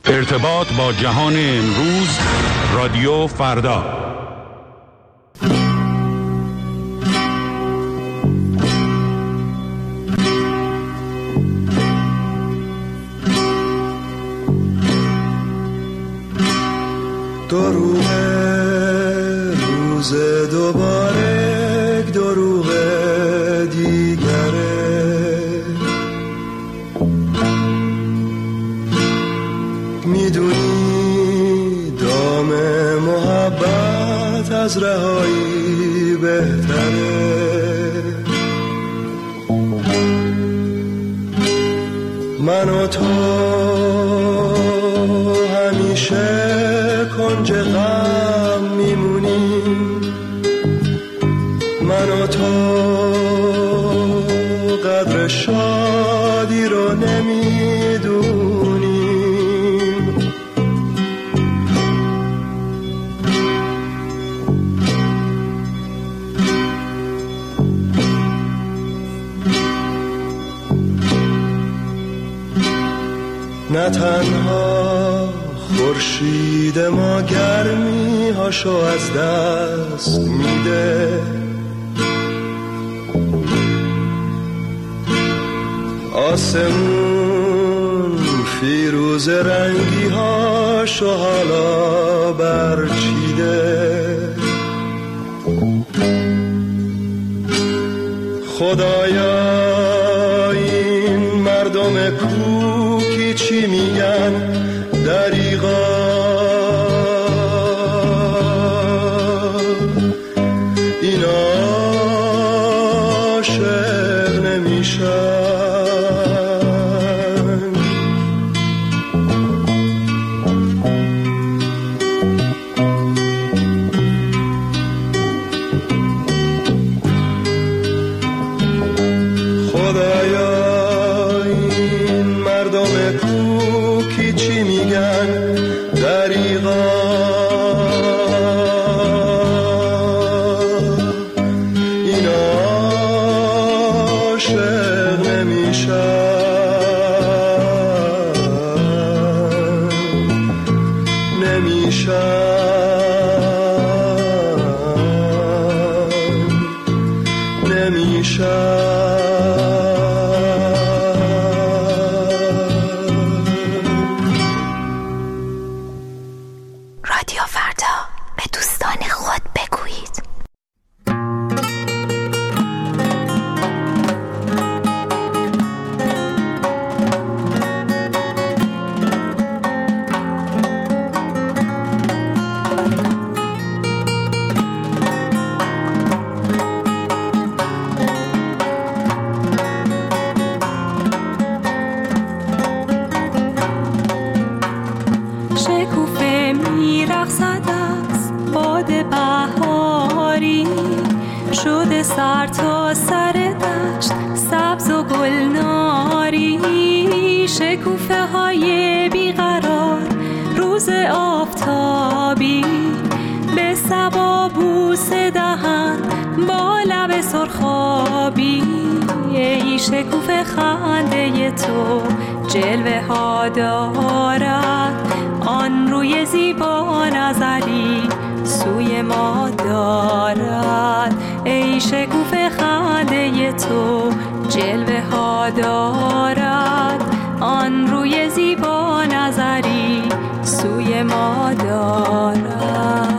ارتباط با جهان امروز، رادیو فردا. دروغ روز دوباره، دروغ دیگره، میدونی دام محبت از رهایی بهتره. من و تو همیشه کنج غم میمونیم، من و تو قدر شادی رو نمیدونیم. نه تنها خورشید ما گرمی هاشو از دست میده، آسمون فیروز رنگی هاشو حالا برچیده. خدایا این مردم کوکی چی میگن؟ دریغا این عاشق نمیشن. خدایا این مردم کوکی چی میگن؟ دریغا این عاشق نمیشن. رادیو فردا، به دوستان خود بگویید. شکوفه میرقصد از باد بهاری، شده سر تا سر دشت سبز و گلناری. شکوفه های بیقرار روز آفتابی، به صبا بوسه دهند با لب سرخابی. ای شکوفه خنده تو جلوه ها دارد، آن روی زیبا نظری سوی ما دارد. ای شکوفه خنده تو جلوه ها دارد، آن روی زیبا نظری سوی ما دارد.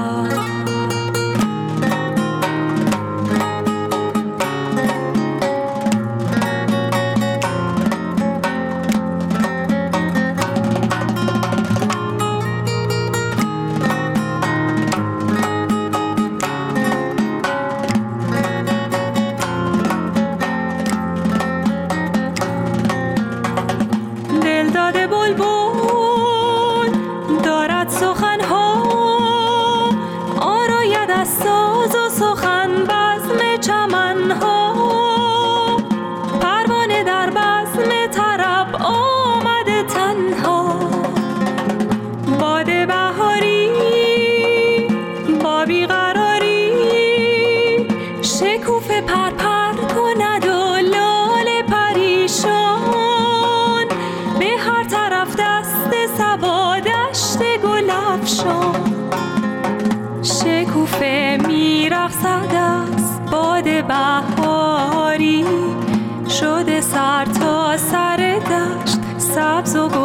دلداده بلبل دارد سخنها، آراید از ساز و سخن بزم چمنها. پروانه در بزم طرب آمده تنها، باد بهاری با بیقراری. شکوفه پرپر کند و لاله پریشان، به هر طرف دست صبا شام شکوفه میرقصد از باد بهاری شده سر تا سر دشت سبز و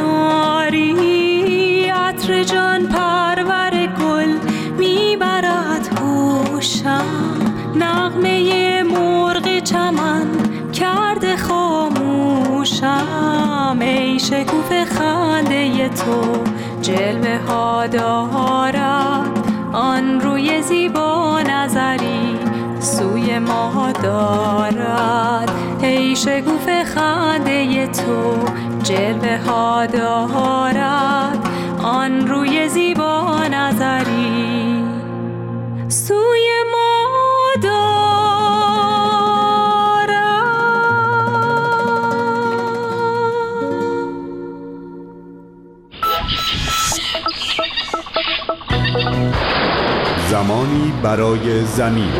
گلناری عطر جان پرور گل میبرد هوشم نغمه مرغ چمن کرده خاموشم ای شکوفه خنده تو جلوه ها دارد آن روی زیبا نظری سوی ما دارد ای شکوفه خنده تو جلوه ها دارد آن روی زیبا نظری سوی ما دارد. زمانی برای زمین.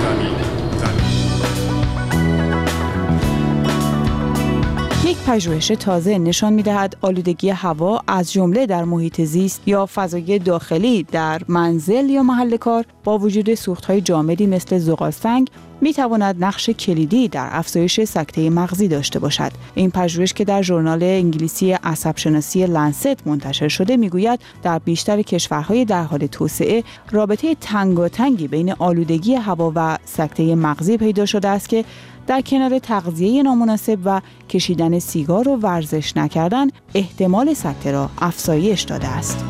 یک پژوهش تازه نشان می‌دهد آلودگی هوا از جمله در محیط زیست یا فضای داخلی در منزل یا محل کار با وجود سوخت‌های جامدی مثل زغالسنگ می‌تواند نقش کلیدی در افزایش سکته مغزی داشته باشد. این پژوهش که در ژورنال انگلیسی عصب‌شناسی لنست منتشر شده می‌گوید در بیشتر کشورهای در حال توسعه رابطه تنگاتنگی بین آلودگی هوا و سکته مغزی پیدا شده است که در کنار تغذیه نامناسب و کشیدن سیگار و ورزش نکردن احتمال سکته را افزایش داده است.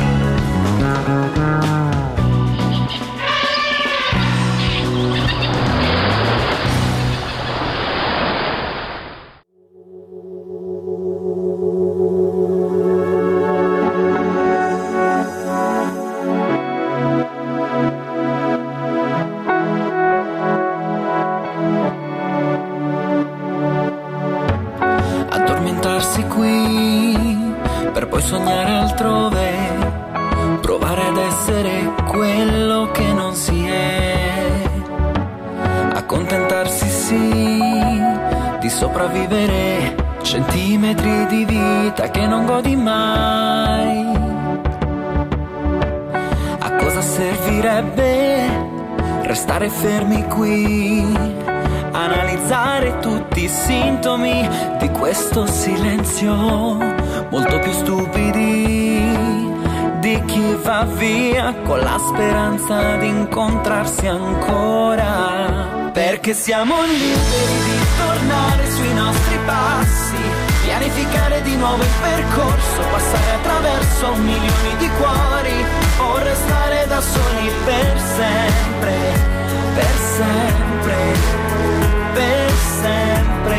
Sognare altrove, provare ad essere quello che non si è, accontentarsi sì di sopravvivere centimetri di vita che non godi mai. A cosa servirebbe restare fermi qui, analizzare tutti i sintomi di questo silenzio molto più stupidi di chi va via con la speranza di incontrarsi ancora, perché siamo liberi di tornare sui nostri passi, pianificare di nuovo il percorso, passare attraverso milioni di cuori o restare da soli per sempre, per sempre, per sempre.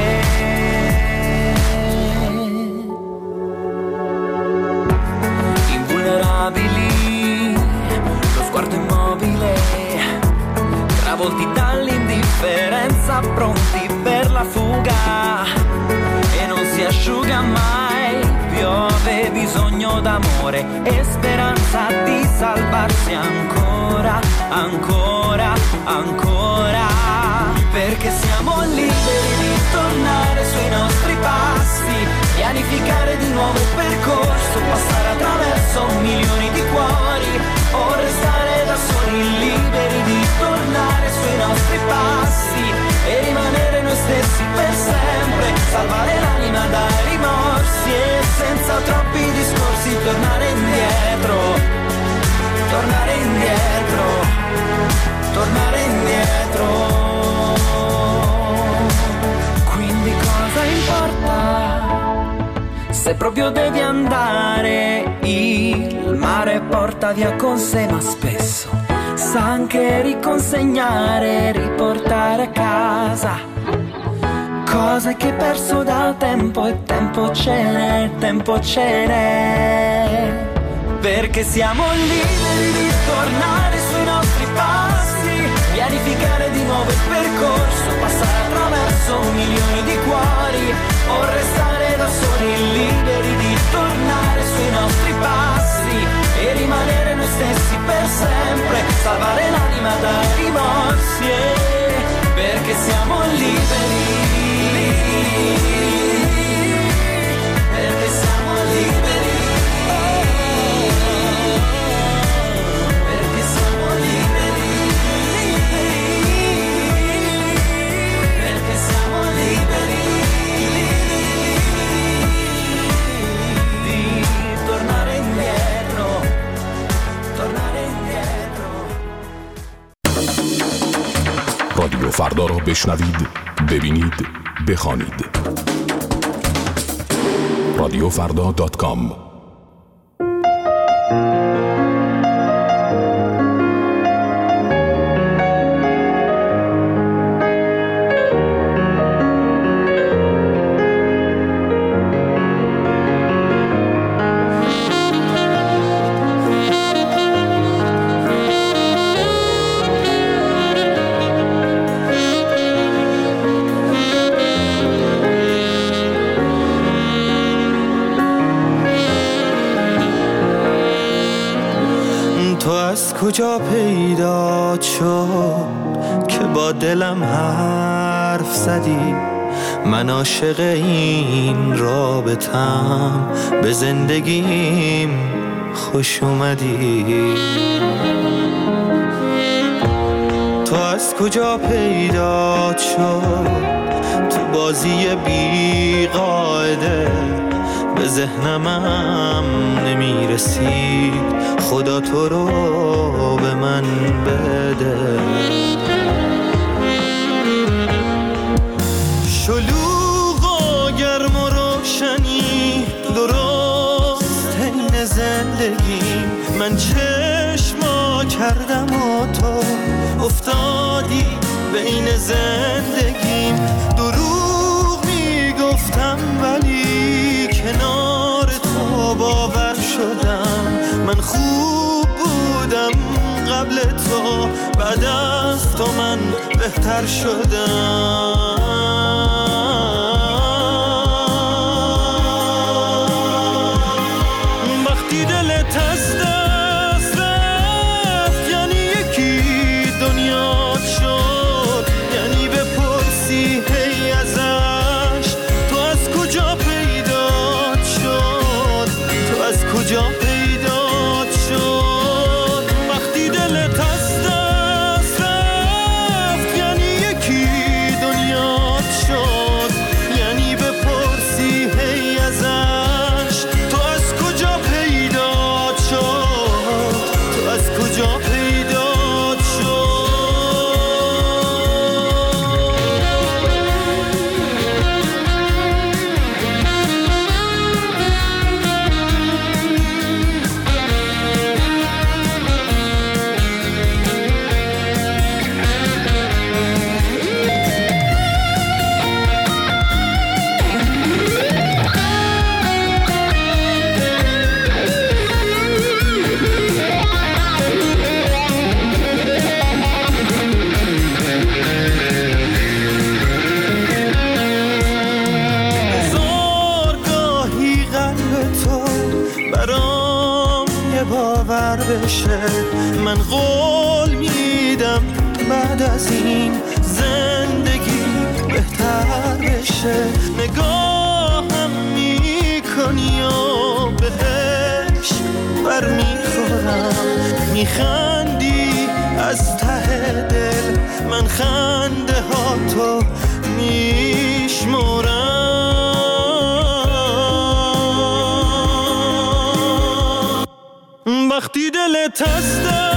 Lo sguardo immobile, travolti dall'indifferenza, pronti per la fuga e non si asciuga mai, piove bisogno d'amore e speranza di salvarsi ancora, ancora, ancora, perché siamo liberi di tornare sui nostri passi, pianificare di nuovo il percorso, passare attraverso milioni di cuori o restare da soli, liberi di tornare sui nostri passi e rimanere noi stessi per sempre, salvare l'anima dai rimorsi e senza troppi discorsi tornare indietro, tornare indietro, tornare indietro. Quindi cosa importa? Se proprio devi andare, il mare porta via con sé, ma spesso sa anche riconsegnare, riportare a casa cose che hai perso da tempo, e tempo ce n'è, tempo ce n'è, perché siamo liberi di tornare sui nostri passi, pianificare di nuovo il percorso, passare attraverso milioni di cuori o restare da soli, liberi di tornare sui nostri passi e rimanere noi stessi per sempre, salvare l'anima dai rimorsi, perché siamo liberi, perché siamo liberi. فردا را بشنوید، ببینید، بخوانید. رادیوفردا.com کجا پیدا شد که با دلم حرف زدی؟ من عاشق این رابطم، به زندگیم خوش اومدی. تو از کجا پیدا شد تو بازی بی قاعده؟ به ذهنمم نمیرسید، خدا تو رو به من بده. شلوغ و گرم و روشنی درست این زندگیم، من چشما کردم و تو افتادی به این زندگیم. دروغ میگفتم ولی کنار تو باور شدم. من خوب بودم قبل تو، بعد از تو من بهتر شدم. وقتی دلت از دست رفت یعنی یکی دنیا شد، یعنی بپرسی هی ازش تو از کجا پیدا شد، تو از کجا پیدا شد. وقتی دلت از دست رفت یعنی یکی دنیا شد، یعنی بپرسی هی ازش تو از کجا پیدا شد، تو از کجا پیدا شد. هزارگاهی قلب تو برام یه باور بشه، من قول میدم بعد از این زندگی بهتر بشه. نگاهم میکنی و بهش بر میخورم، میخندی از ته دل، من خنده ها تو میشمرم. وقتی دلت از دست